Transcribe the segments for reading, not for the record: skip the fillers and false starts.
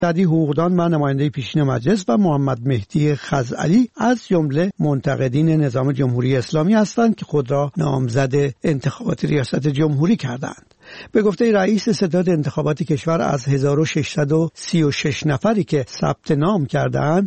سعدی حقوقدان و نماینده پیشین مجلس و محمد مهدی خزعلی از جمله منتقدین نظام جمهوری اسلامی هستند که خود را نامزد انتخابات ریاست جمهوری کردند. به گفته رئیس ستاد انتخابات کشور از 1636 نفری که ثبت نام کردند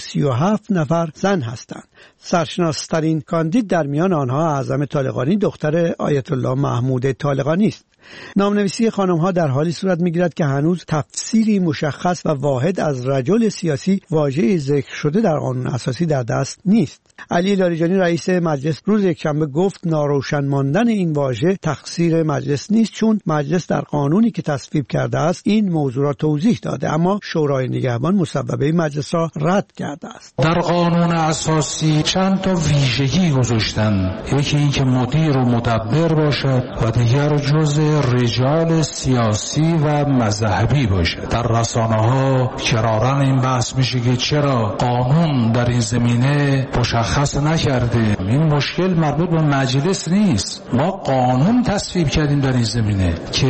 137 نفر زن هستند. سرشناس‌ترین کاندید در میان آنها اعظم طالقانی دختر آیت الله محمود طالقانی است. نامنویسی خانم‌ها در حالی صورت می‌گیرد که هنوز تفسیری مشخص و واحد از رجل سیاسی واژه ذکر شده در قانون اساسی در دست نیست. علی لاریجانی رئیس مجلس روز یکشنبه گفت ناروشن ماندن این واژه تقصیر مجلس نیست، چون مجلس در قانونی که تصویب کرده است این موضوع را توضیح داده، اما شورای نگهبان مصوبه مجلس را رد کرده است. در قانون اساسی چند تا ویژگی گذاشتن، یکی این که مدیر و مدبر باشد و دیگر جزء رجال سیاسی و مذهبی باشد. در رسانه‌ها کراراً این بحث میشه که چرا قانون در این زمینه مشخص نکرده. این مشکل مربوط به مجلس نیست، ما قانون تصویب کردیم در این زمینه که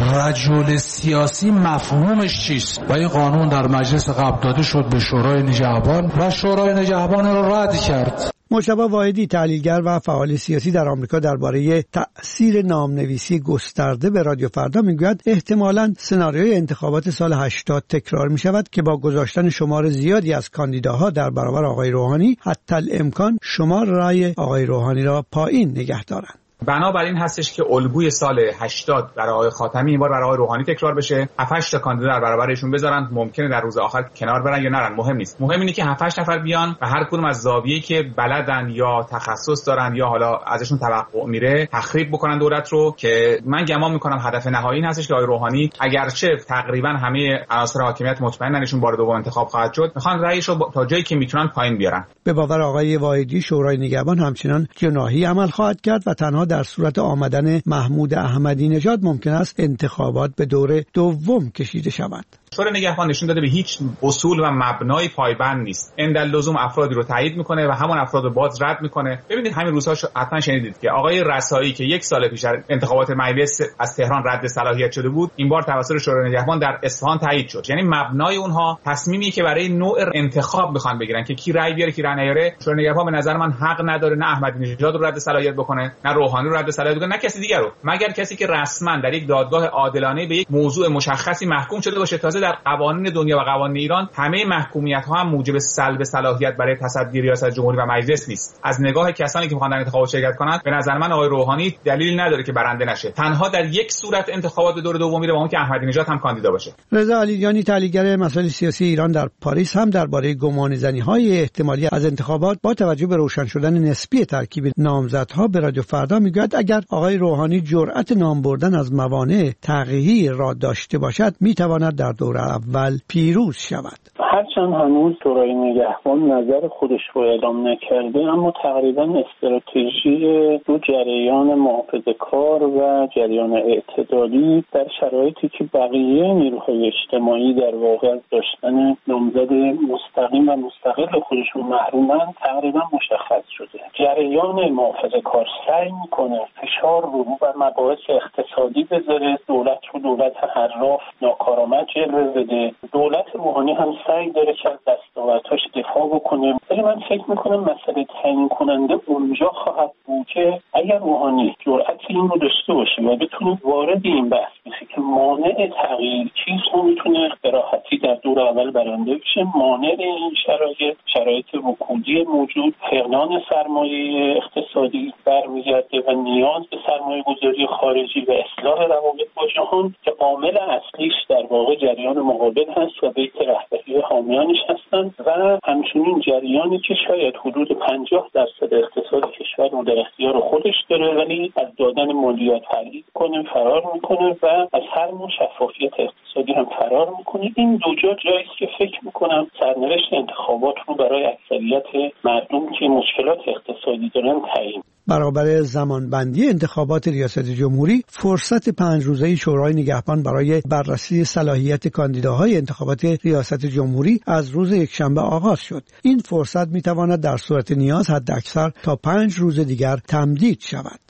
رجل سیاسی مفهومش چیست و این قانون در مجلس قبل داده شد به شورای نگهبان و شورای نگهبان را رد کرد. مجتبی واحدی تحلیلگر و فعال سیاسی در آمریکا درباره تأثیر نامنویسی گسترده به رادیو فردا میگوید احتمالاً سناریوی انتخابات سال 80 تکرار می شود که با گذاشتن شمار زیادی از کاندیداها در برابر آقای روحانی حتی الامکان شمار رأی آقای روحانی را پایین نگه دارند. بنابراین هستش که الگوی سال 80 برای آقای خاتمی این بار برای آقای روحانی تکرار بشه. 7-8 تا کاندیدا در برابرشون بذارن، ممکنه در روز آخر کنار برن یا نرن، مهم نیست. مهم اینه که 7-8 نفر بیان و هر کدوم از زاویه‌ای که بلدن یا تخصص دارن یا حالا ازشون توقع میره تخریب بکنن دولت رو، که من گمان میکنم هدف نهایی این هستش که آقای روحانی اگرچه تقریبا همه عناصر حاکمیت مطمئنن ایشون بار دوم انتخاب خواهد شد، میخوان رأیشو تا جایی که میتونن پایین بیارن. به باور آقای واحدی شورای نگهبان همچنان جناحی عمل خواهد کرد و تنها در صورت آمدن محمود احمدی نژاد ممکن است انتخابات به دور دوم کشیده شود. شورای نگهبان نشون داده به هیچ اصول و مبنای پایبند نیست. عنداللزوم افرادی رو تایید میکنه و همون افراد رو باز رد میکنه. ببینید همین روزها حتما شنیدید که آقای رسایی که 1 سال پیش انتخابات مجلس از تهران رد صلاحیت شده بود، این بار توسط شورای نگهبان در اصفهان تایید شد. یعنی مبنای اونها تصمیمی که برای نوع انتخاب میخوان بگیرن که کی رأی بیاره کی رأی نیاره. شورای نگهبان به نظر من حق نداره نه احمدی نژاد رو رد صلاحیت بکنه، نه روحانی رو رد صلاحیت بکنه، نه کسی دیگر رو، مگر کسی که رسما در یک دادگاه عادلانه به یک موضوع مشخصی محکوم شده باشه. تازه در قوانین دنیا و قوانین ایران همه محکومیت‌ها هم موجب سلب صلاحیت برای تصدی ریاست جمهوری و مجلس نیست. از نگاه کسانی که می‌خوان در انتخابات شرکت کنند به نظر من آقای روحانی دلیل نداره که برنده نشه. تنها در یک صورت انتخابات دور دوم میره، با اون که احمدی نژاد هم کاندیدا باشه. رضا علیجانی تحلیلگر مسائل سیاسی ایران در پاریس هم درباره گمانه‌زنی‌های احتمالی از انتخابات با توجه به روشن شدن نسبی ترکیب نامزدها به رادیو فردا میگوید اگر آقای روحانی جرأت نام بردن از موانع تغییر را داشته باشد میتواند در دور اول پیروز شود. هرچند هنوز شورای نگهبان نظر خودش رو اعلام نکرده، اما تقریبا استراتژی دو جریان محافظه‌کار و جریان اعتدالی در شرایطی که بقیه نیروهای اجتماعی در واقع از داشتن نامزد مستقیم و مستقل خودشون محرومن تقریبا مشخص شده. جریان محافظه‌کار سعی میکنه فشار رو بر مباحث اقتصادی بذاره، دولت رو دولت حراف ناکارآمد جلوه بده. دولت روحانی هم سعی داره که از دستاوردهاش دفاع بکنه، ولی من فکر میکنم مسئله تعیین کننده اونجا خواهد بود که اگر روحانی جرأت این رو داشته باشه و بتونه وارد این بحث بشه که مانع تغییر چیز رو میتونه به راحتی در دور اول برنده بشه. مانع این شرایط رکودی موجود، فقدان سرمایه اقتصادی برمیگرده و نیاز به سرمایه گذاری خارجی و اصلاح روابط با جهان که عامل اصلیش در واقع جریان مقابل هست و بیت رهبری حامیانش هستند و همچنین جریانی که شاید حدود 50% اقتصاد کشور رو در اختیار خودش داره ولی از دادن مالیات پرهیز کنه، فرار میکنه و از هر نوع شفافیت اقتصادی هم فرار میکنه. این دو جا جایی است که فکر میکنم سرنوشت انتخابات رو برای اکثریت مردم که مشکلات اقتصادی دارن تعیین. برابر زمانبندی انتخابات ریاست جمهوری، فرصت 5 روزه شورای نگهبان برای بررسی صلاحیت کاندیداهای انتخابات ریاست جمهوری از روز یکشنبه آغاز شد. این فرصت میتواند در صورت نیاز حداکثر تا 5 روز دیگر تمدید شود.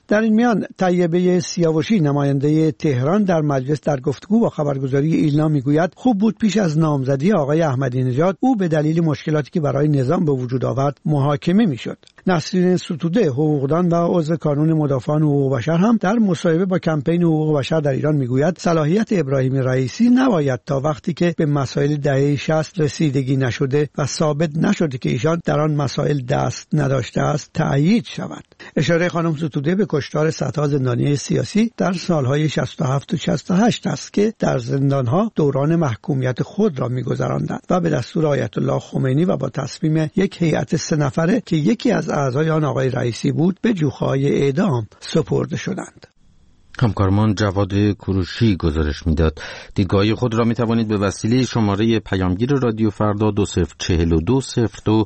در این میان طیبه سیاوشی نماینده تهران در مجلس در گفتگو با خبرگزاری ایلنا میگوید خوب بود پیش از نامزدی آقای احمدی نژاد او به دلیل مشکلاتی که برای نظام به وجود آورد محاکمه میشد. نسرین ستوده حقوقدان و عضو کانون مدافعان حقوق بشر هم در مصاحبه با کمپین حقوق بشر در ایران میگوید صلاحیت ابراهیم رئیسی نباید تا وقتی که به مسائل دهه 60 رسیدگی نشده و ثابت نشده که ایشان در آن مسائل دست نداشته است تأیید شود. اشاره خانم ستوده به کشتار صدها زندانی سیاسی در سالهای 67 و 68 است که در زندانها دوران محکومیت خود را می‌گذراندند و به دستور آیت الله خمینی و با تصمیم یک هیئت 3 نفره که یکی از اعضای آن آقای رئیسی بود به جوخه‌های اعدام سپرده شدند. همکارمان جواد کوروشی گزارش میداد. دیدگاه خود را می توانید به وسیله شماره پیامگیر رادیو فردا 2042 02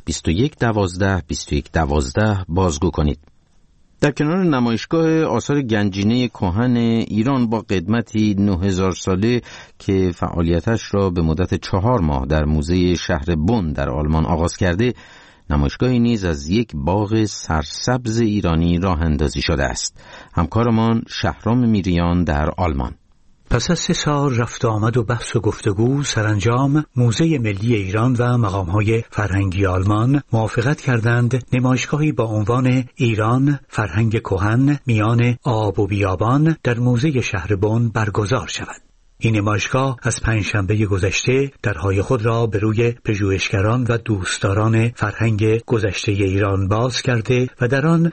21 12 21 12 بازگو کنید. در کنار نمایشگاه آثار گنجینه کهن ایران با قدمتی 9000 ساله که فعالیتش را به مدت 4 ماه در موزه شهر بن در آلمان آغاز کرده، نمایشگاهی نیز از یک باغ سرسبز ایرانی راه اندازی شده است. همکارمان شهرام میریان در آلمان. پس از 3 سال رفت آمد و بحث و گفتگو، سرانجام موزه ملی ایران و مقام‌های فرهنگی آلمان موافقت کردند نمایشگاهی با عنوان ایران فرهنگ کهن میان آب و بیابان در موزه شهر بن برگزار شود. این نمایشگاه از پنجشنبه گذشته درهای خود را به روی پژوهشگران و دوستداران فرهنگ گذشته ایران باز کرده و در آن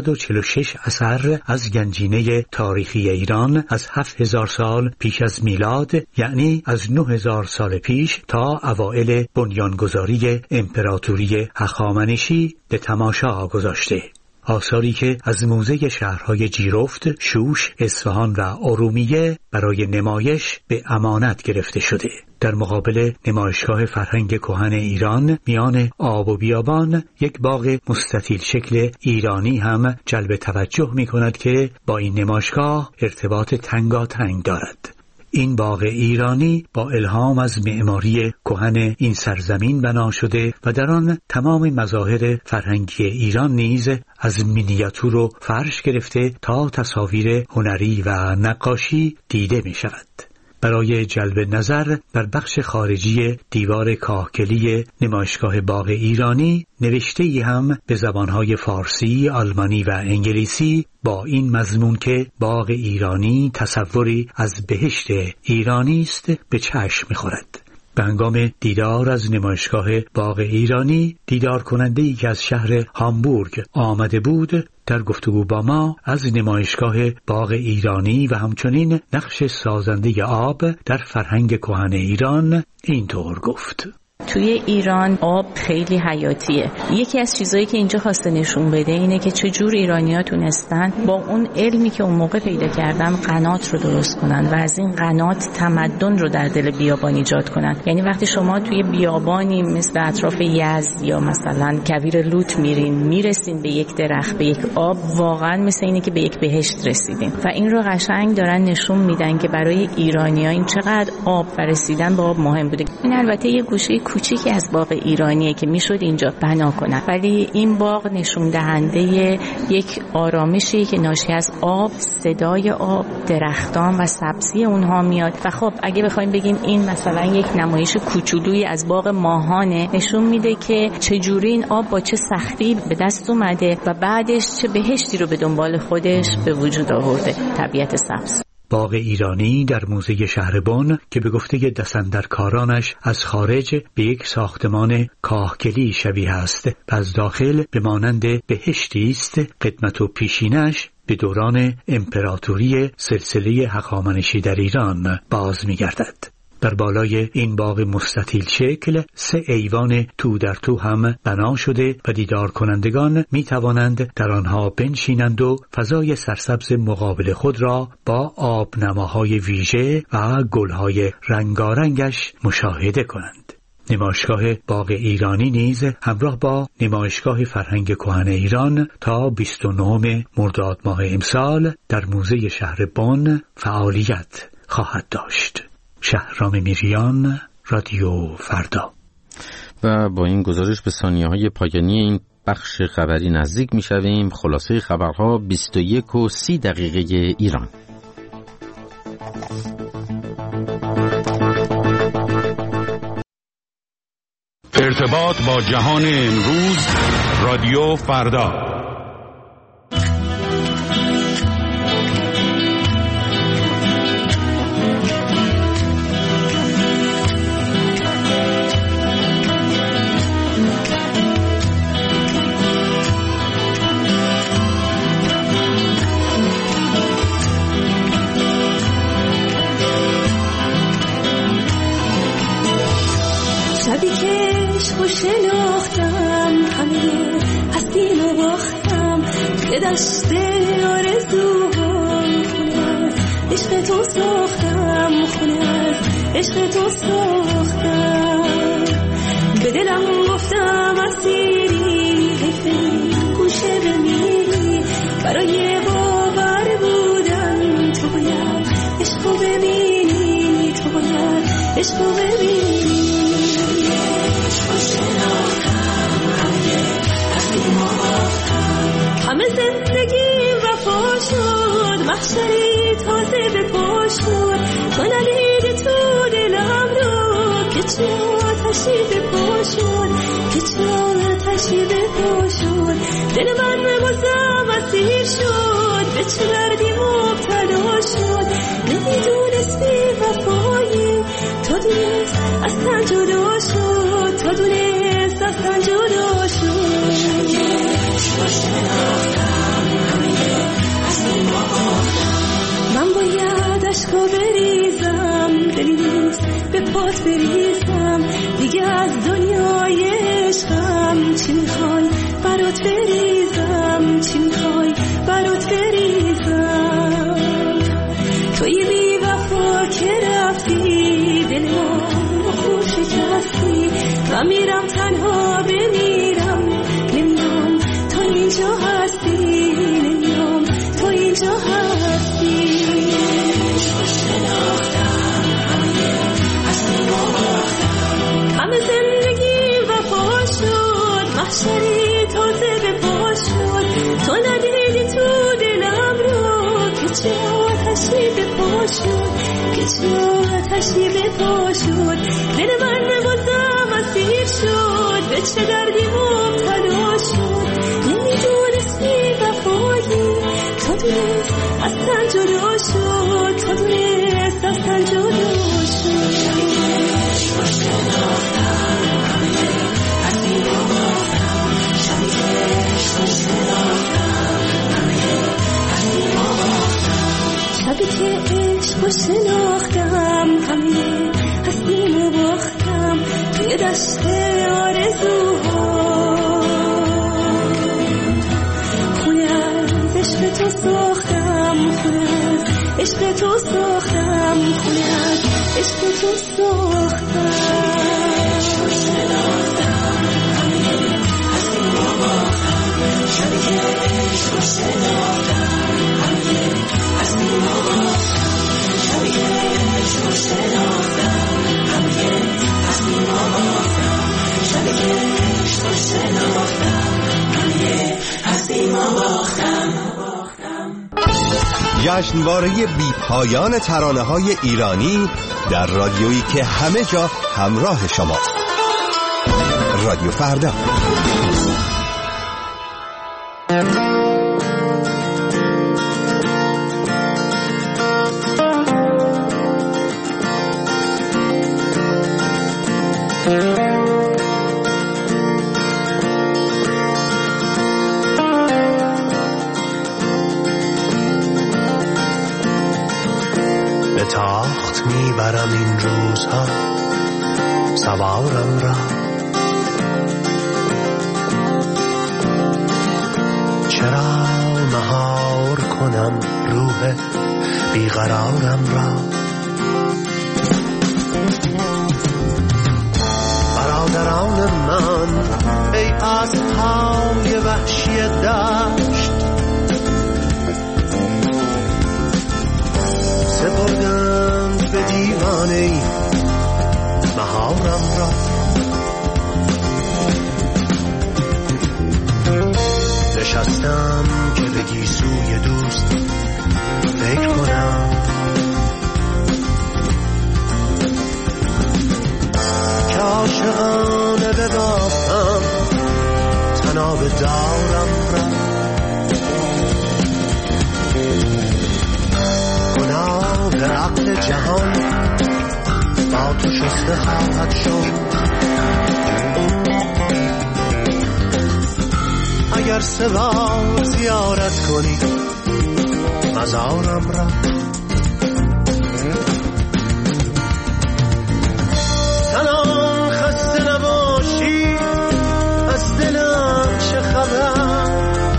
446 اثر از گنجینه تاریخی ایران از 7000 سال پیش از میلاد، یعنی از 9000 سال پیش تا اوائل بنیانگذاری امپراتوری هخامنشی به تماشا گذاشته. آثاری که از موزه شهرهای جیرفت، شوش، اصفهان و ارومیه برای نمایش به امانت گرفته شده. در مقابل نمایشگاه فرهنگ کهن ایران میان آب و بیابان، یک باغ مستطیل شکل ایرانی هم جلب توجه می کند که با این نمایشگاه ارتباط تنگاتنگ دارد. این باغ ایرانی با الهام از معماری کهن این سرزمین بنا شده و در آن تمام مظاهر فرهنگی ایران نیز از مینیاتور و فرش گرفته تا تصاویر هنری و نقاشی دیده می شود. برای جلب نظر بر بخش خارجی دیوار کاهگلی نمایشگاه باغ ایرانی نوشته‌ای هم به زبانهای فارسی، آلمانی و انگلیسی با این مضمون که باغ ایرانی تصوری از بهشت ایرانی است به چشم می‌خورد. به هنگام دیدار از نمایشگاه باغ ایرانی، دیدار کننده‌ای که از شهر هامبورگ آمده بود در گفتگو با ما از نمایشگاه باغ ایرانی و همچنین نقش سازنده آب در فرهنگ کهن ایران اینطور گفت: توی ایران آب خیلی حیاتیه. یکی از چیزایی که اینجا خواسته نشون بده اینه که چجور ایرانی‌ها تونستن با اون علمی که اون موقع پیدا کردن قنات رو درست کنن و از این قنات تمدن رو در دل بیابان ایجاد کنن. یعنی وقتی شما توی بیابانی مثل اطراف یزد یا مثلا کویر لوط میرسین به یک درخت، به یک آب، واقعا مثل اینه که به یک بهشت رسیدین. و این رو قشنگ دارن نشون میدن که برای ایرانی‌ها این چقدر آب و رسیدن به آب مهم بوده. این البته یه گوشه کوچیکی از باغ ایرانیه که میشد اینجا بنا کنن، ولی این باغ نشون دهنده یک آرامشی که ناشی از آب، صدای آب، درختان و سبزی اونها میاد. و خب اگه بخوایم بگیم این مثلا یک نمایش کوچولویی از باغ ماهانه، نشون میده که چجوری این آب با چه سختی به دست اومده و بعدش چه بهشتی رو به دنبال خودش به وجود آورده، طبیعت سبز. باغ ایرانی در موزه شهر بن که به گفته دستاندرکارانش از خارج به یک ساختمان کاهگلی شبیه است و از داخل به مانند بهشتی است، قدمت و پیشینش به دوران امپراتوری سلسله هخامنشی در ایران باز می‌گردد. در بالای این باغ مستطیل شکل 3 ایوان تو در تو هم بنا شده و دیدار کنندگان می توانند در آنها بنشینند و فضای سرسبز مقابل خود را با آبنماهای ویژه و گلهای رنگارنگش مشاهده کنند. نمایشگاه باغ ایرانی نیز همراه با نمایشگاه فرهنگ کهن ایران تا 29 مرداد ماه امسال در موزه شهر بن فعالیت خواهد داشت. شهرام میریان، رادیو فردا. و با این گزارش به ثانیه‌های پایانی این بخش خبری نزدیک می‌شویم. خلاصه خبرها 21:30 ایران. ارتباط با جهان امروز، رادیو فردا. شبی که عشق و شناختم، همه هستیم و باختم، یه دشت آرزوهای خونه عشق تو ساختم، خونه عشق تو ساختم. به دلم گفتم اسیری، حیفی گوشه بمیری، برای باور بودن تو باید عشق ببینی، تو باید عشق ببینی. همه زندگی وفا شد، محشری تازه به پا شد، تو ندیدی تو دلم رو که چه آتشی به پا شد، که چه آتشی به پا شد. دل من بازم اسیر شد، به چه دردی مبتلا شد، نمیدونستی وفایی تو دونست از تن جدا شد، تو دونست از تن جدا شد. من باید عشقا بریزم، دلی نیست به پات بریزم، دیگه از دنیای عشقم چی میخوای برات بریزم، چی میخوای برات بریزم. توی بی وفا که رفتی، دل من خوب شکستی، و میرم تنها بمیرم، نمیام تو اینجا هستی، نمیام تو اینجا هستی. همه زندگی وفا شد، محشری تازه به پا شد، تو ندیدی تو دلم رو که چه آتشی به پا شد، که چه آتشی به پا شد. دل من بازم اسیر شد، به چه دردی مبتلا شد، نمیدونستی وفایی تو دونست از تن جدا شد، تو دونست از تن جدا شد. شبی که عشق و شناختم، همه هستیم و باختم، توی دشت آرزوها خونه از عشق تو ساختم، خونه از عشق تو ساختم، خونه از عشق تو ساختم. شبی که عشق و شناختم، همه هستیم و باختم، شبی که عشق و شناختم، همه هستیم و باختم، شبی که عشق و شناختم، همه هستیم و باختم. جشنواره بی پایان ترانه‌های ایرانی در رادیویی که همه جا همراه شماست. رادیو فردا. به تاخت میبرم این روزها سوارم را، چرا مهار کنم روح بیقرارم را. برادران من ای اسب‌های وحشی دشت، سپردند به دیوانه مهارم را. هستم که بگی سوی دوست فکر کنم، که عاشقانه ببافم تناب دارم را، گناه عقل جهان با تو شسته خواهد شد. اگر سوار زیارت کنی مزارم را، سلام خسته نباشی از دلم چه خبر،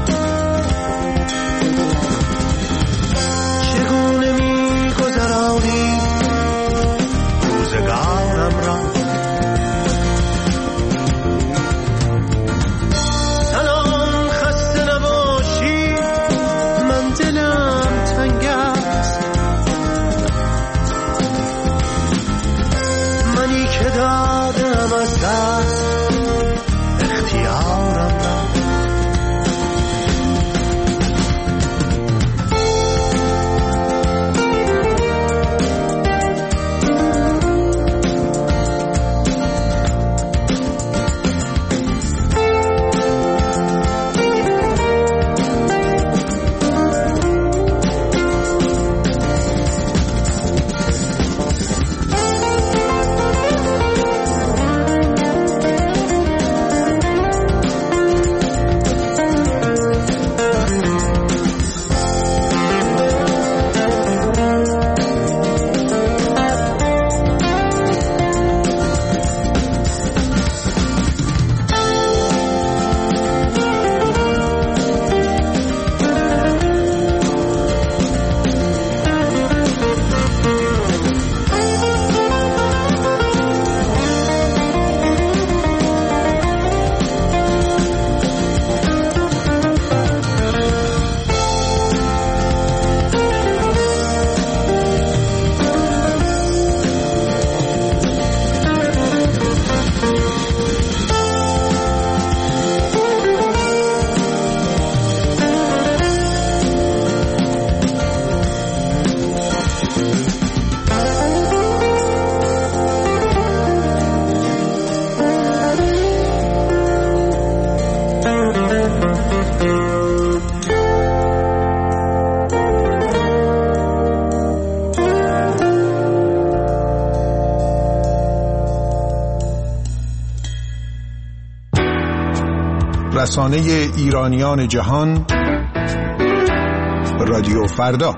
چگونه می گذرانی روزگارم را، سلام خسته نباشی من دلم تنگ است، منی که دادم از دست اختیارم را. رسانه ایرانیان جهان، رادیو فردا.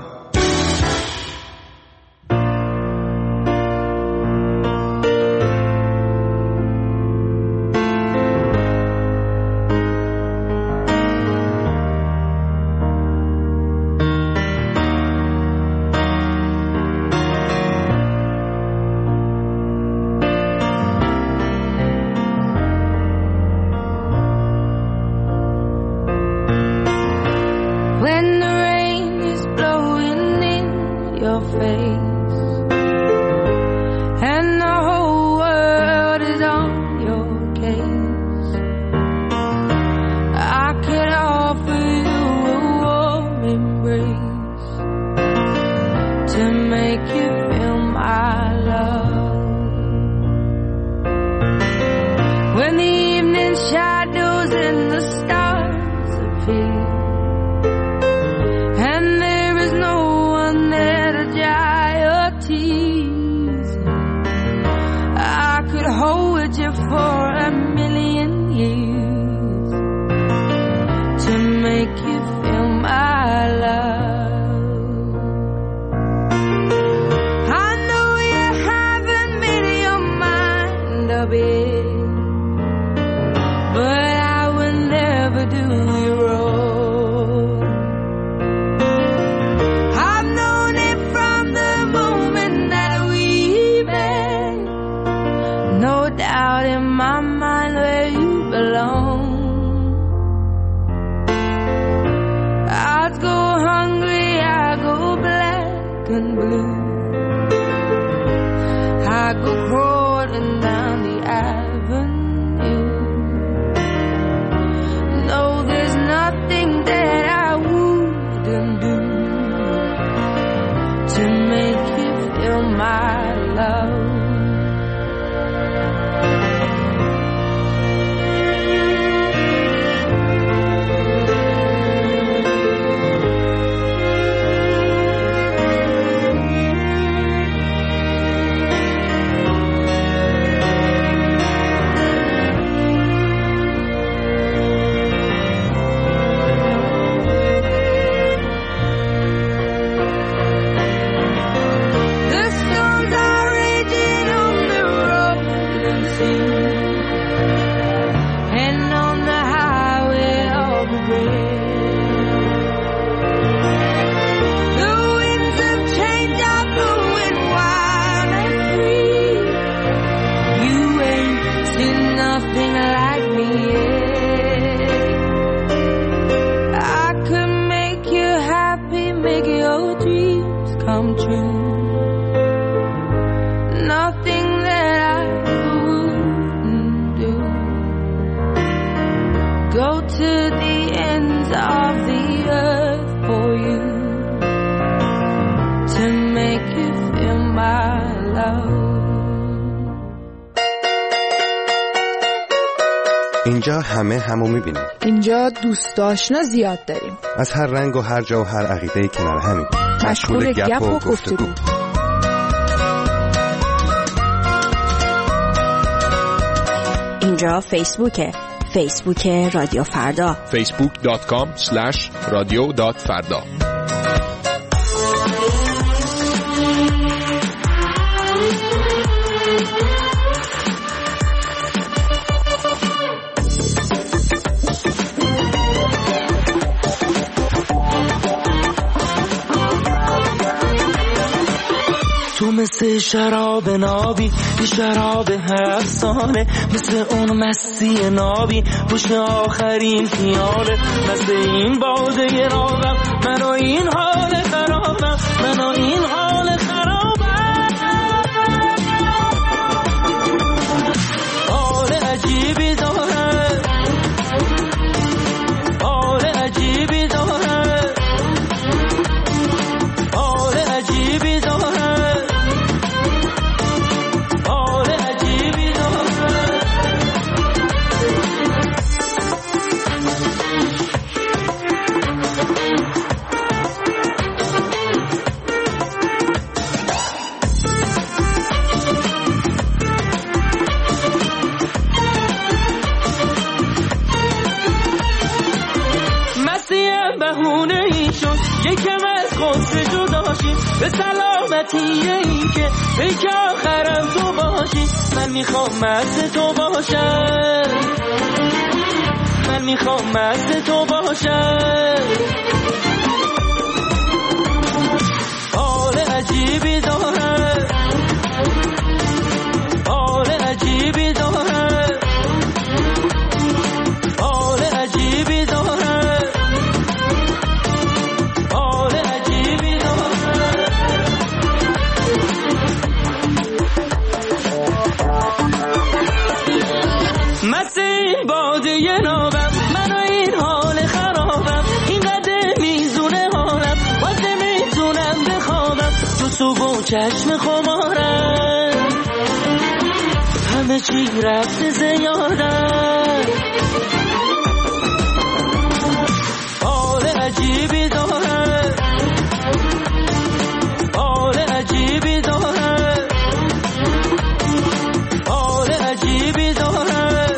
No, there's nothing that to the ends of the earth for you, to make you feel my love. اینجا همو میبینیم. اینجا دوست آشنا زیاد داریم. از هر رنگ و هر جا و هر عقیده‌ای کنار همیم. مشغول گپ و گفتگو. اینجا فیسبوک رادیو فردا. facebook.com/radio.farda. تو مثل شراب نابی، یه شراب افسانه، مثل اون مستی نابی پشت آخرین خیاله، مثل این باده نابم، منو این حال خرابم، منو این حال خرابم. حال عجیبی داره، حال عجیبی داره، حال عجیبی داره. یکم از خود جداشی به سلامتی این که پیک آخرم تو باشی. من میخوام مست تو باشم، من میخوام مست تو باشم. حال عجیبی داره، حال عجیبی داره، حال عجیبی داره. مثل این باده نابم، منو این حال خرابم، اینقدر میزونه حالم، واسه میتونم بخوابم. تو صبح و چشم خمارم، همه چی رفته زیادم. حال عجیبی داره، حال عجیبی داره، حال عجیبی داره.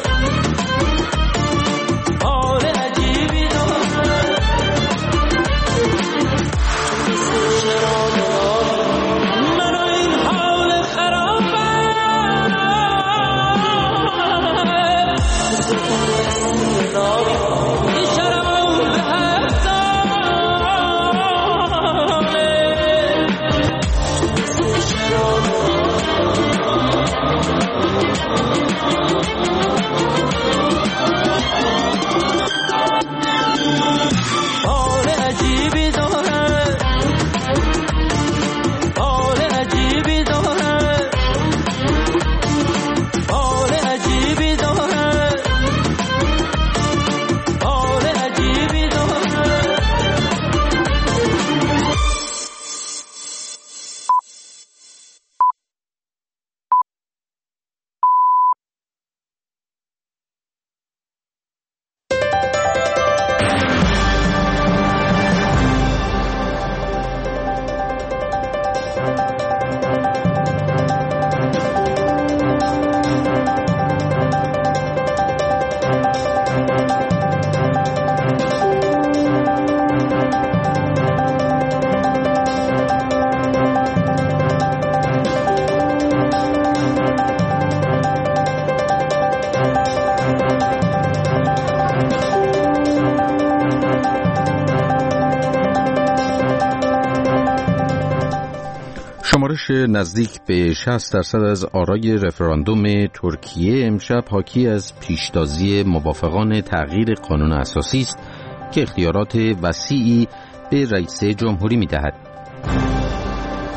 شمارش نزدیک به 60% از آرای رفراندوم ترکیه امشب حاکی از پیشتازی موافقان تغییر قانون اساسی است که اختیارات وسیعی به رئیس جمهوری می‌دهد.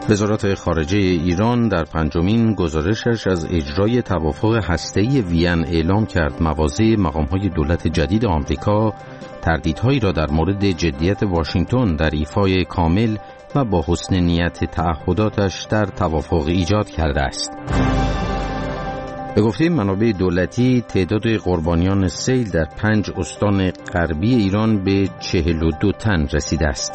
وزارت خارجه ایران در 5مین گزارشش از اجرای توافق هسته‌ای وین اعلام کرد مواضع مقام‌های دولت جدید آمریکا تردیدهایی را در مورد جدیت واشنگتن در ایفای کامل و با حسن نیت تعهداتش در توافق ایجاد کرده است. به گفته منابع دولتی تعداد قربانیان سیل در 5 استان غربی ایران به 42 تن رسیده است.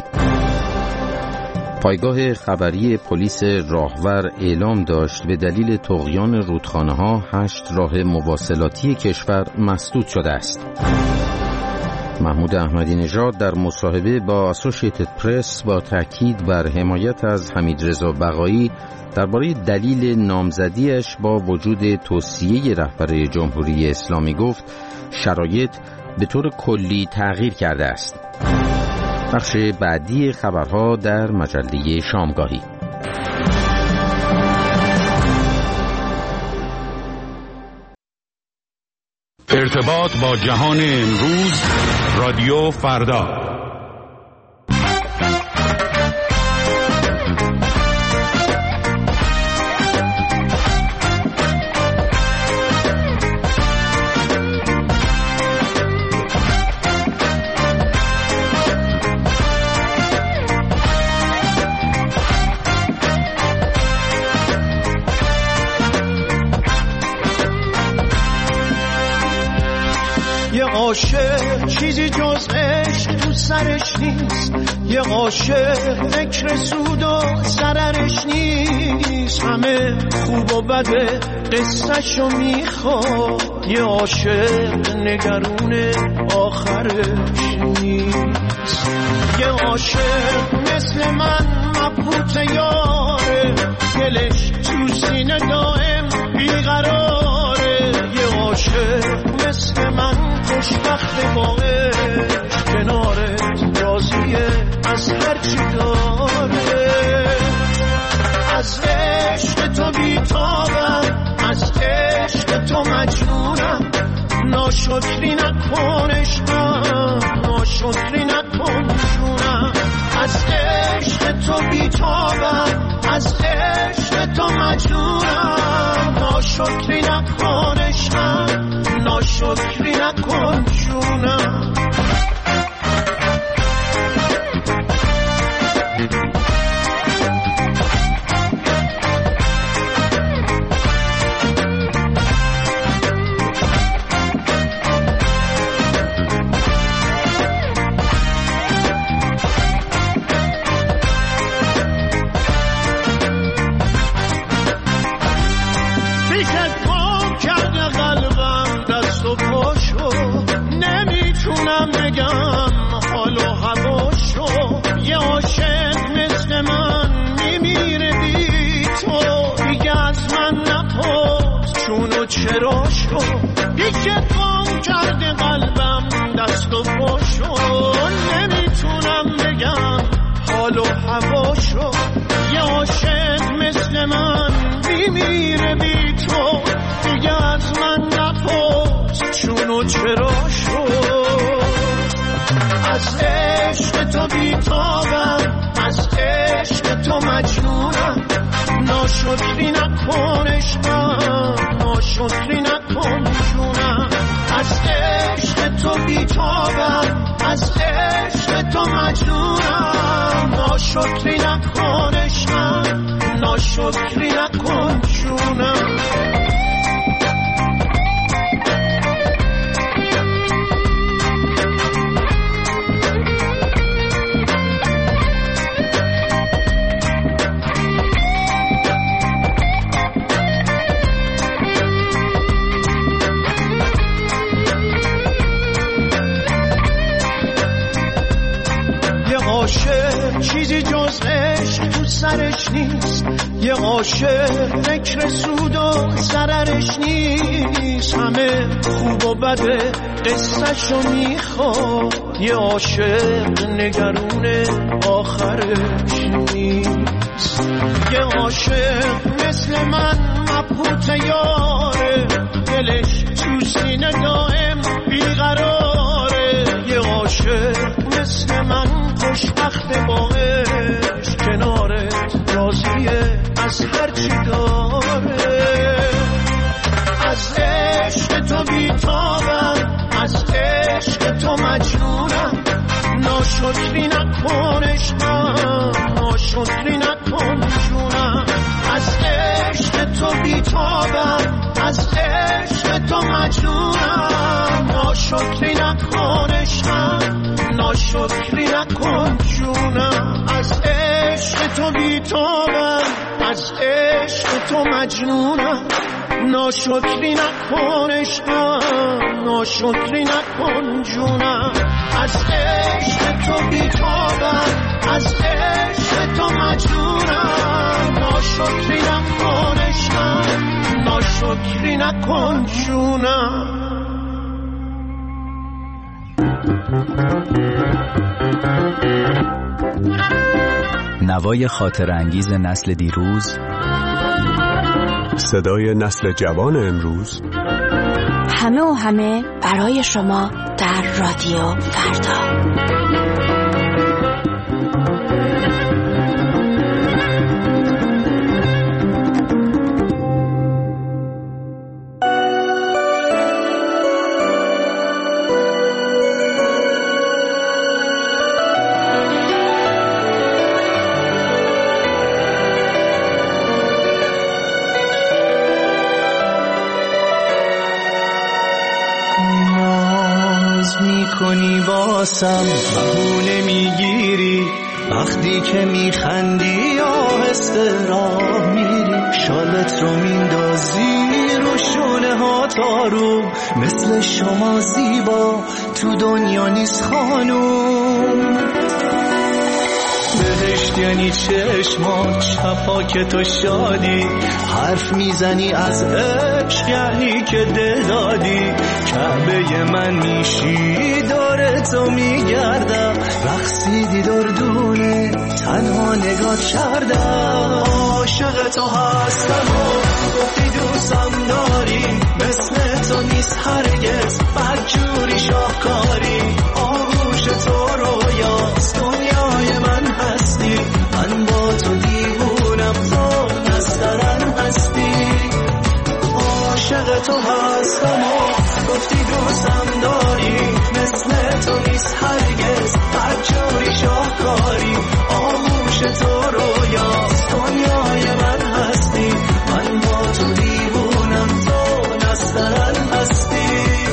پایگاه خبری پلیس راهور اعلام داشت به دلیل طغیان رودخانه‌ها 8 راه مواصلاتی کشور مسدود شده است. محمود احمدی نژاد در مصاحبه با اسوسییتد پرس با تاکید بر حمایت از حمیدرضا بقایی درباره دلیل نامزدیش با وجود توصیه رهبر جمهوری اسلامی گفت شرایط به طور کلی تغییر کرده است. بخش بعدی خبرها در مجله شامگاهی. ارتباط با جهان امروز، رادیو فردا. عاشق چیزی جز عشق تو سرش نیست، یه عاشق فکر سود و ضررش نیست، همه خوب و بده قصه‌شو میخواد، یه عاشق نگرون آخرش نیست، یه عاشق مثل من مبهوت یاره، دلش تو سینه دائم بیقراره، یه عاشق مثل من خوشبخت با عشق، کنارت راضیه از هرچی داره، از عشق تو بیتابم، از عشق تو مجنونم، ناشکری نکن عشقم، ناشکری نکن جونم، از عشق تو بیتابم، از عشق تو مجنونم، ناشکری نکن عشقم، ناشکری نکن جونم. چرا شو دیگه گم کرده قلبم دست و پاشو، نمیتونم بگم حال و هواشو، یه عاشق مثل من میمیره بی تو، دیگه از من نپرس چون و چرا شو، از عشق تو بیتابم، از عشق تو مجنونم، ناشکری نکن عشقم، ناشکری نکن جونم، از عشق تو بیتابم، از عشق تو مجنونم، ناشکری نکن عشقم، ناشکری نکن جونم. چیزی جز عشق تو سرش نیست، یه عاشق فکر سود و ضررش نیست، همه خوب و بده قصه‌شو میخواد، یه عاشق نگرون آخرش نیست، یه عاشق مثل من مبهوت یاره، دلش تو سینه دائم بیقراره، یه عاشق مثل من خوشبخت با عشق، کنارت راضیه از هرچی داره. از عشق تو بیتابم، از عشق تو مجنونم. ناشکری نکن عشقم، ناشکری نکن جونم. از عشق تو بیتابم، از عشق تو مجنونم. ناشکری نکن عشقم، ناشکری نکن جونم. از عشق تو بیتابم، از عشق تو مجنونم. ناشکری نکن عشقم، ناشکری نکن جونم. از عشق تو بیتابم، از عشق تو مجنونم. ناشکری نکن عشقم، ناشکری نکن جونم. نوای خاطر انگیز نسل دیروز، صدای نسل جوان امروز، همه و همه برای شما در رادیو فردا. کنی واسم بهونه میگیری، وقتی که میخندی آهسته راه میری. شالت رو میندازی رو شونه ها تارو، مثل شما زیبا تو دنیا نیست خانوم. بهشت یعنی چشمات چپاک تو شادی، حرف میزنی از عشق یعنی که دل دادی. کعبه من میشی داره تو میگردم، رقصیدی دردونه تنها نگات کردم. عاشق تو هستم و گفتی دوستم داری، مثل تو نیست هرگز بدجوری شاهکاری. آغوش تو رویاست دنیای من هستی، من با تو دیوونم تو نسترن هستی. عاشق تو هستم و گفتی دوستم داری، مثل تو نیست هرگز بدجوری شاهکاری. آغوش تو رویاست دنیای من هستی، من با تو دیوونم تو نسترن هستی.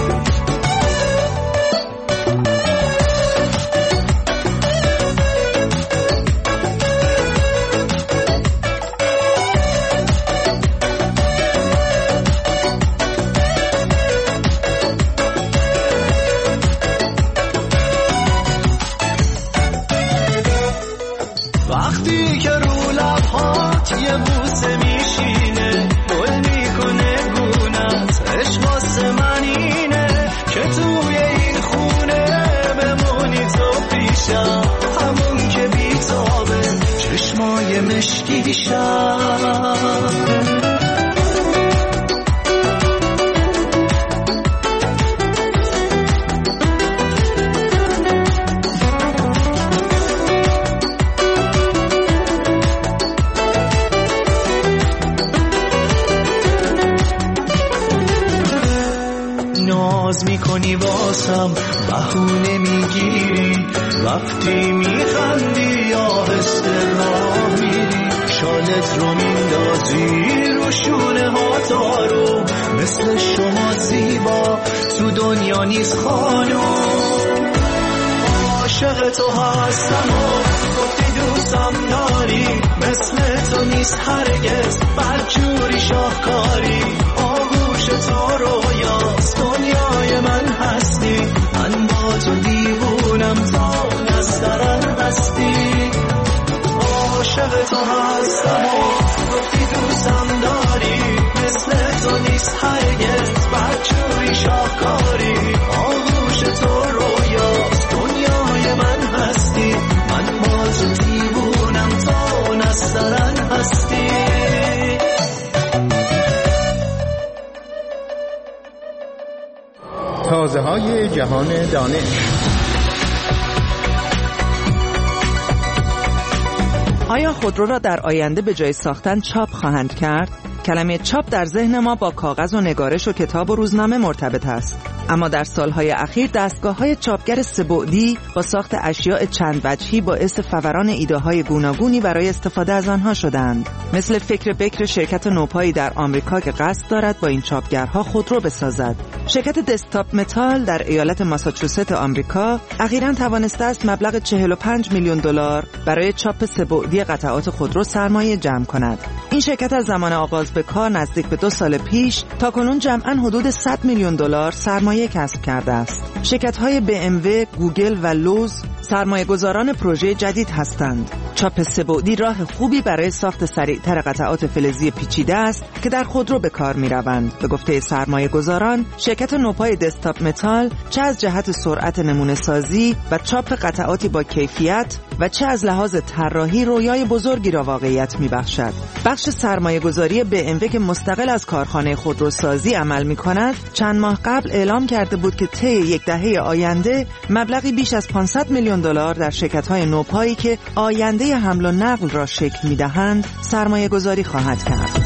ناز میکنی واسم بهونه میگیری، وقتی میخندی آهسته راه میری. شالت رو میندازی رو شونه ها تارو، مثل شما زیبا تو دنیا نیست خانوم. عاشق تو هستم و گفتی دوستم داری، مثل تو نیست هرگز بدجوری شاهکاری. آغوش تو رویاست دنیای من هستی، من با تو دیوونم تو نسترن هستی. عاشق تو هستم و گفتی دوستم داری، مثل تو نیست هرگز بدجوری شاهکاری. آغوش تو رویاست دنیای من هستی، من با تو دیوونم تو نسترن هستی. تازه های جهان دانش. آیا خودرو را در آینده به جای ساختن چاپ خواهند کرد؟ کلمه چاپ در ذهن ما با کاغذ و نگارش و کتاب و روزنامه مرتبط است. اما در سالهای اخیر دستگاه‌های چاپگر سه‌بعدی با ساخت اشیاء چند وجهی باعث فوران ایده‌های گوناگونی برای استفاده از آنها شدند. مثل فکر بکر شرکت نوپایی در آمریکا که قصد دارد با این چاپگرها خودرو بسازد. شرکت دسکتاپ متال در ایالت ماساچوست آمریکا اخیراً توانسته است مبلغ 45 میلیون دلار برای چاپ سه‌بعدی قطعات خودرو سرمایه جمع کند. این شرکت از زمان آغاز به کار نزدیک به 2 سال پیش تاکنون جمعاً حدود 100 میلیون دلار سرمایه کسب کرده است. شرکت‌های BMW، گوگل و لوز سرمایه‌گذاران پروژه جدید هستند. چاپ سه‌بعدی راه خوبی برای ساخت سریعتر قطعات فلزی پیچیده است که در خودرو به کار می‌روند. به گفته سرمایه‌گذاران، شرکت نوپای دسکتاپ متال چه از جهت سرعت نمونه‌سازی و چاپ قطعاتی با کیفیت و چه از لحاظ طراحی رویای بزرگی را واقعیت می‌بخشد. بخش سرمایه‌گذاری BMW که مستقل از کارخانه خودروسازی عمل می‌کند، چند ماه قبل اعلام کرده بود که طی یک دهه آینده مبلغی بیش از 500 میلیون دلار در شرکت‌های نوپایی که آینده حمل و نقل را شکل می‌دهند سرمایه‌گذاری خواهد کرد.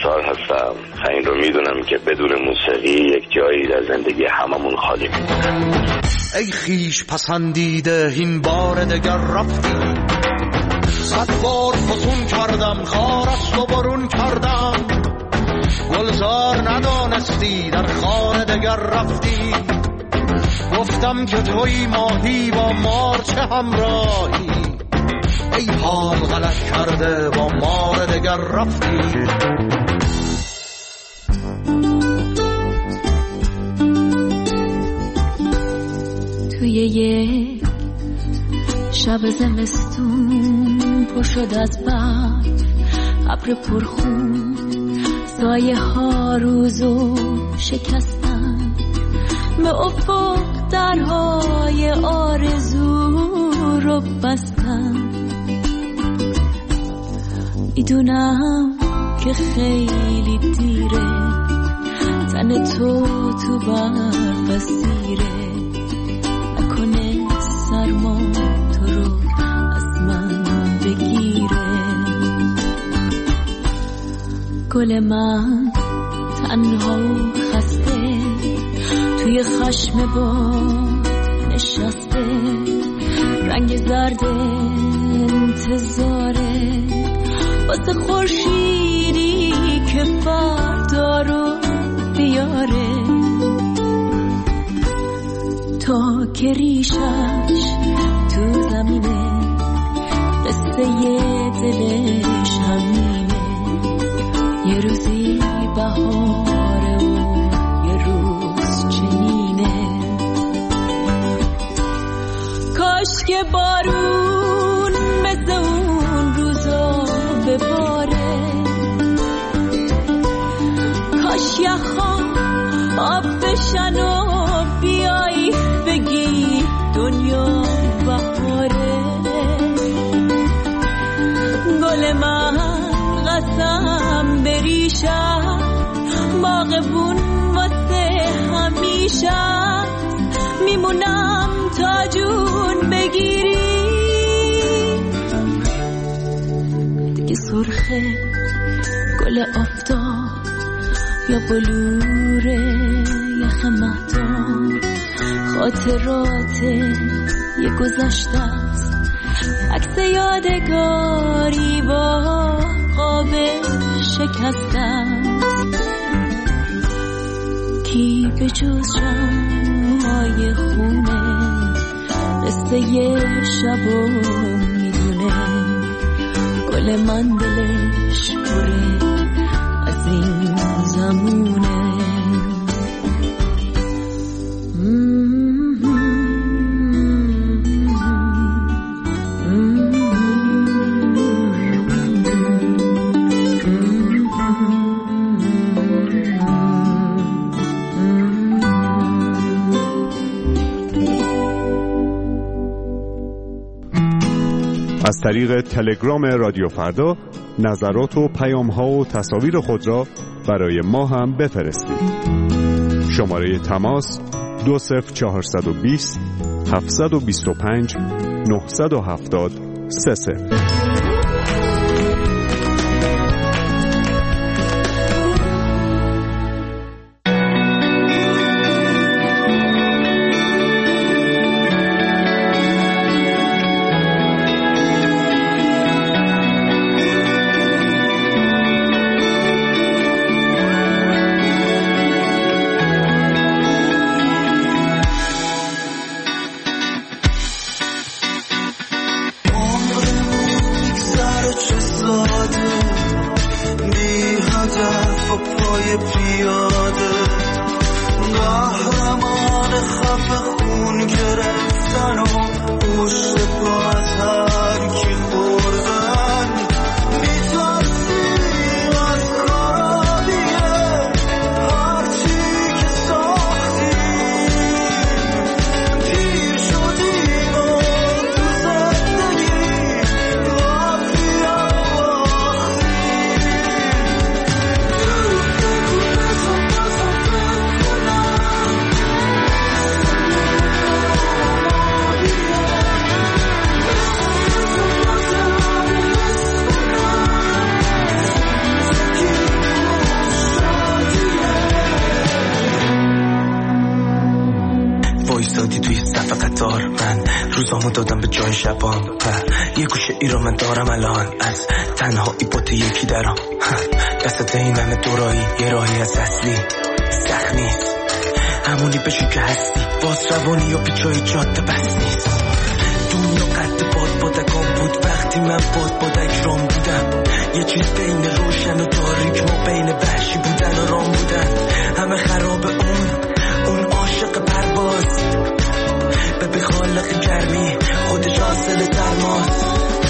سال هستم. این رو میدونم که بدون موسیقی یک جایی در زندگی هممون خالی میمونه. ای خیش پسندیده این بار دگر رفتی، 100 بار فسون کردم خارست و برون کردم، گلزار ندانستی در خانه دگر رفتی، گفتم که توی ماهی با مار چه همراهی، ای حال غلط کرده با مار دگر رفتی. توی یک شب زمستون پر شد از برف، ابر پرخون، سایه ها روزو شکستن، به افق درهای آرزو رو بستن. میدونم که خیلی دیره، تن تو برف اسیره، نکنه سرما تو رو از من بگیره. گل من تنها و خسته توی خشم با نشسته، رنگ زرد انتظاره واسه خورشیدی که فردا رو بیاره، تا که ریشش تو زمینه قصه دلش همینه، یه روزی بهاره و یه روز چنینه. کاش که بارون مثل اون روزا بباره، کاش یخها آب بشن و بیایی بگی دنیا بهاره. گل من قسم بریشم، باغبون واسه همیشه، میمونم تا جون بگیری. دیگه سرخه گل آفتاب یا بلور یخ مهتاب، خاطرات یه گذشته است، عکس یادگاری با قاب شکسته. کی به جز شمعای خونه قصه شبو میدونه، گل من دلش پره از این زمونه. از طریق تلگرام رادیو فردا نظرات و پیام‌ها و تصاویر خود را برای ما هم بفرستید. شماره تماس 20420 725 970 30. دلامو دادم به جای شبام یه گوشه ای رو من دارم الان از تنهایی با تو یکی درام دستت این همه دورایی یه راهی از اصلی سخت نیست همونی بشون که هستی باز روانی و پیچای جاده بس نیست دنیا قد بادکام بود وقتی من بادک رام بودم یه چیز بین روشن و تاریک ما بین وحشی بودن و رام بودن همه خراب اون عاشق پرواز به خالق گرمی خودش حاصل سرماست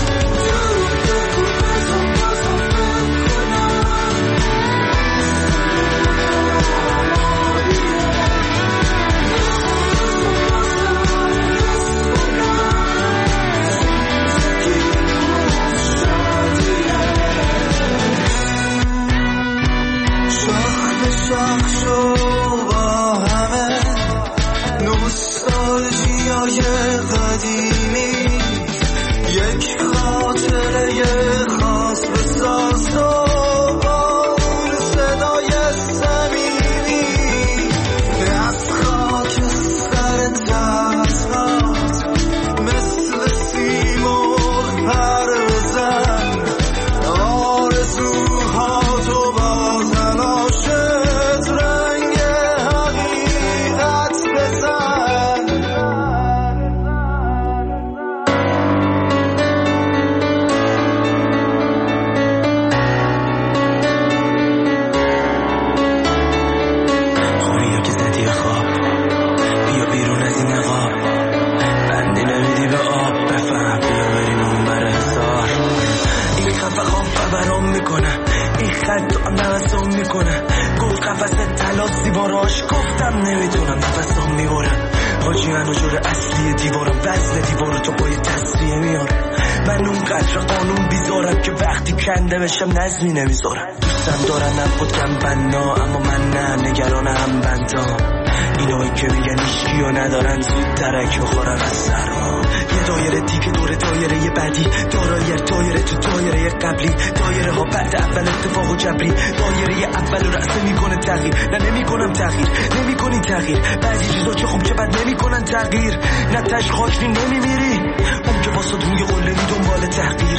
بشم نظمی نمیذارم دوستم دارن نبودم بنا اما من نه نگران هم بندام اینایی که میگن ایشکی و ندارن زود درک بخورن از سرما یه دایره دیگه دور دایره بعدی دایره تو دایره قبلی دایره ها بعد اول اتفاق و جبری دایره اول رأسه میکنه تغییر نه نمیکنم تغییر نمیکنی تغییر بعضی چیزا چه خوب چه بد نمیکنن تغییر نه تش خاکری نمیمیری اون که واسه روی قله می دنبال تغییر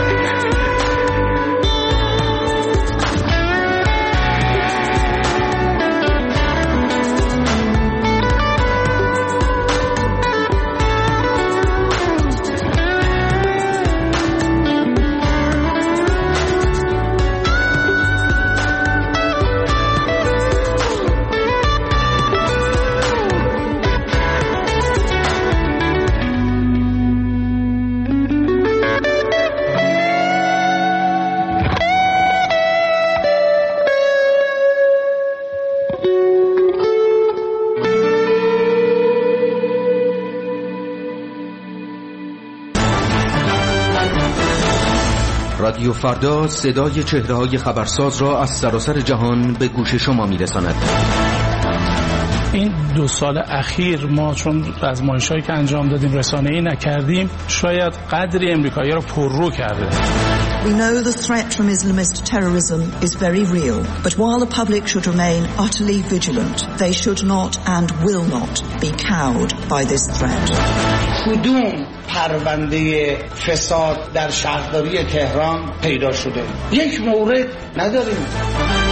رادیو فردا صدای چهره‌های خبرساز را از سراسر جهان به گوش شما می‌رساند. این 2 سال اخیر ما چون آزمایش‌هایی که انجام دادیم رسانه‌ای نکردیم شاید قدری امریکایی‌ها رو پررو کرده. We know the threat from Islamist terrorism is very real, but while the public should remain utterly vigilant, they should not and will not be cowed by this threat. کدوم پرونده فساد در شهرداری تهران پیدا شده؟ یک مورد نداریم.